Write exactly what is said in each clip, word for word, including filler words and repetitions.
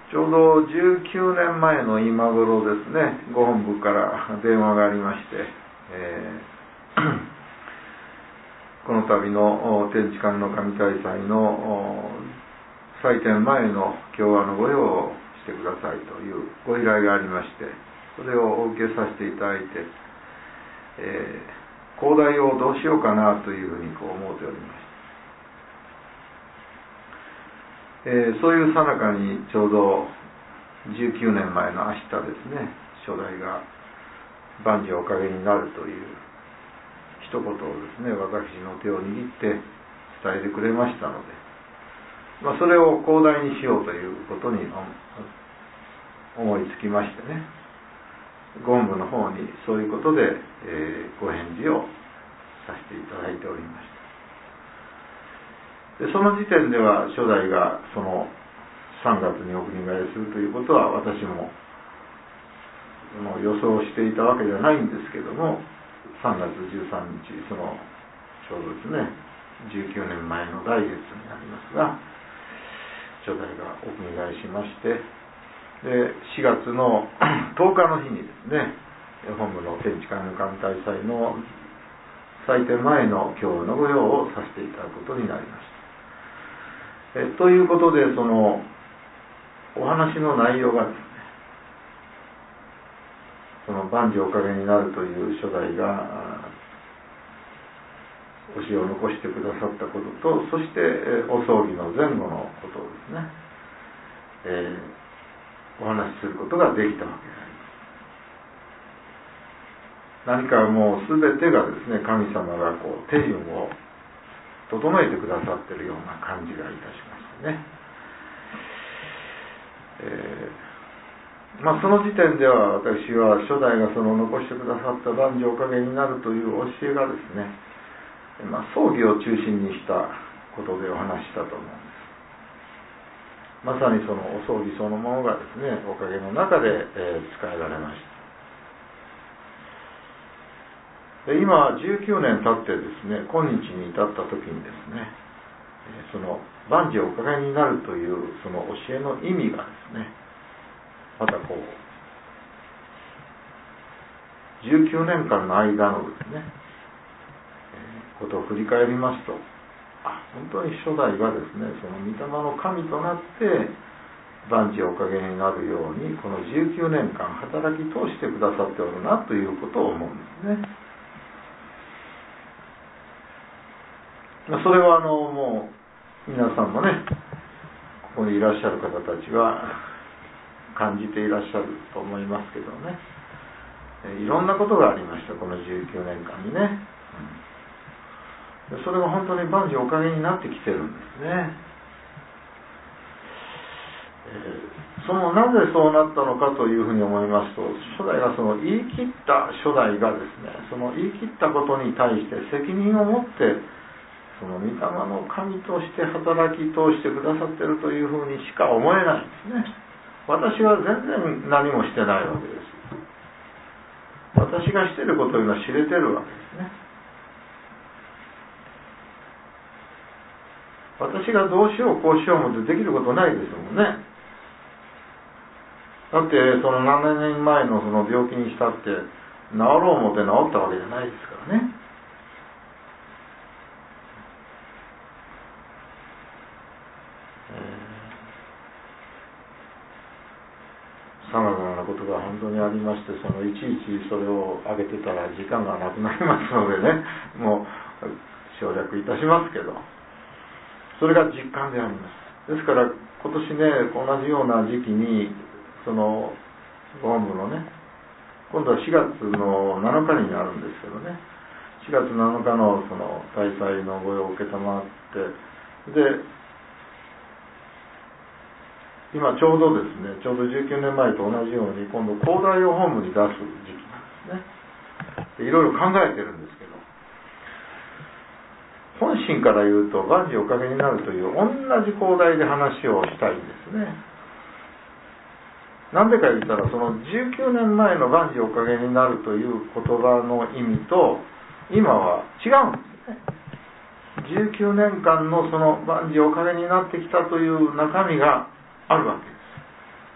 ちょうどじゅうきゅうねんまえの今頃ですね、ご本部から電話がありまして、えー、この度の天地神の神大祭の祭典前の共和の御用をしてくださいというご依頼がありまして、それをお受けさせていただいて、えー、講題をどうしようかなというふうにこう思っておりました。えー、そういう最中にちょうどじゅうきゅうねんまえの明日ですね、初代が万事おかげになるという一言をですね、私の手を握って伝えてくれましたので、まあ、それを講題にしようということに思いつきましてね、ご本部の方にそういうことで、えー、ご返事をさせていただいておりました。でその時点では初代がそのさんがつにお国替えするということは私も予想していたわけじゃないんですけども、さんがつじゅうさんにち、そのちょうどですねじゅうきゅうねんまえの来月になりますが、初代がお国替えしまして、でしがつのとおかの日にですね、本部の天地神の神大祭の祭典前の今日の御用をさせていただくことになりました。えということで、そのお話の内容がですね、その万事おかげになるという初代が教えを残してくださったことと、そしてお葬儀の前後のことをですね、えー、お話しすることができたわけであります。何かもう全てがですね、神様がこう手順を整えてくださっているような感じがいたしましたね。えーまあ、その時点では私は初代がその残してくださった万事おかげになるという教えがですね、まあ、葬儀を中心にしたことでお話ししたと思うんです。まさにそのお葬儀そのものがですね、おかげの中で、えー、使えられました。で今じゅうきゅうねん経ってですね、今日に至った時にですね、その万事おかげになるというその教えの意味がですね、またこうじゅうきゅうねんかんの間のですね、えー、ことを振り返りますと、あ、本当に初代がですね、その御霊の神となって万事おかげになるようにこのじゅうきゅうねんかん働き通してくださっておるなということを思うんですね。それはあのもう皆さんもね、ここにいらっしゃる方たちは感じていらっしゃると思いますけどね、いろんなことがありました、このじゅうきゅうねんかんにね、うん、それが本当に万事おかげになってきてるんですね。えー、そのなぜそうなったのかというふうに思いますと、初代がその言い切った初代がですね、その言い切ったことに対して責任を持ってその御霊の神として働き通してくださっているというふうにしか思えないんですね。私は全然何もしてないわけです。私がしていることが知れてるわけですね。私がどうしようこうしようもってできることないですもんね。だってその何年前のその病気にしたって治ろう思って治ったわけじゃないですからね。さまざまなことが本当にありまして、そのいちいちそれを挙げてたら時間がなくなりますのでね、もう省略いたしますけど、それが実感であります。ですから今年ね、同じような時期にそのご本部のね、今度はしがつのなのかになるんですけどね、しがつなのかのその大祭の御用を受けたまって、で今ちょうどですね、ちょうどじゅうきゅうねんまえと同じように今度講談を本部に出す時期なんですね。でいろいろ考えてるんですけど、本心から言うと万事おかげになるという同じ講題で話をしたいんですね。なんでか言ったら、そのじゅうきゅうねんまえの万事おかげになるという言葉の意味と今は違うんですね。じゅうきゅうねんかんのその万事おかげになってきたという中身があるわけです。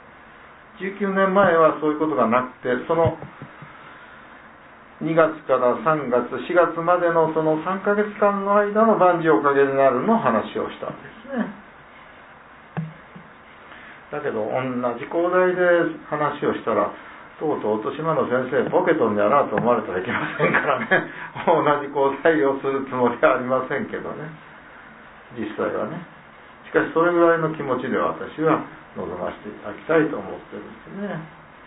じゅうきゅうねんまえはそういうことがなくて、そのにがつからさんがつ、しがつまでのそのさんかげつかんの間の万事おかげになるの話をしたんですね。だけど同じ講題で話をしたら、とうとう音島の先生ボケとんやなと思われたらいけませんからね。同じ講題をするつもりはありませんけどね、実際はね。しかしそれぐらいの気持ちで私は臨ませていただきたいと思ってるんですね。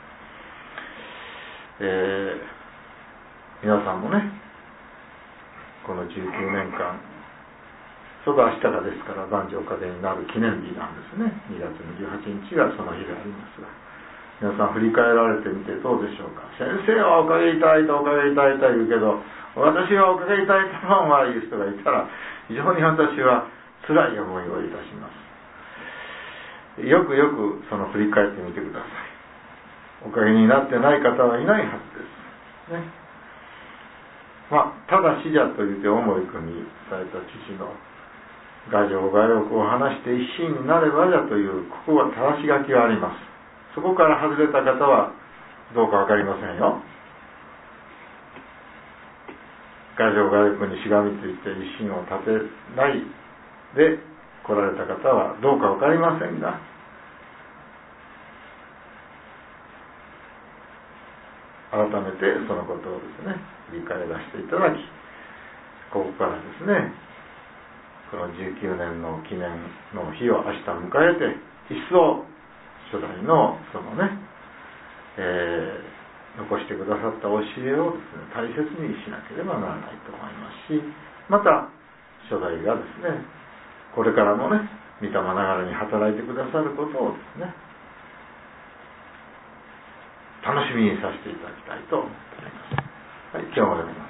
えー、皆さんもね、このじゅうきゅうねんかん、そば明日がですから万事おかげになる記念日なんですね。にがつにじゅうはちにちがその日でありますが、皆さん振り返られてみてどうでしょうか。先生はおかげいただいた、おかげいただいた言うけど、私はおかげいただいたのは言う人がいたら、非常に私は辛い思いをいたします。よくよくその振り返ってみてください。おかげになってない方はいないはずですね。まあ、ただ死者と言って思い込みされた父の牙城牙欲を話して一心になればじゃという、ここは正し書きがあります。そこから外れた方はどうか分かりませんよ。牙城牙欲にしがみついて一心を立てないで来られた方はどうか分かりませんが、改めてそのことをですね理解出していただき、ここからですねこのじゅうきゅうねんの記念の日を明日迎えて、一層初代のそのね、えー、残してくださった教えをですね大切にしなければならないと思いますし、また初代がですねこれからもね御霊ながらに働いてくださることをですね楽しみにさせていただきたいと思っております。はい、今日もですね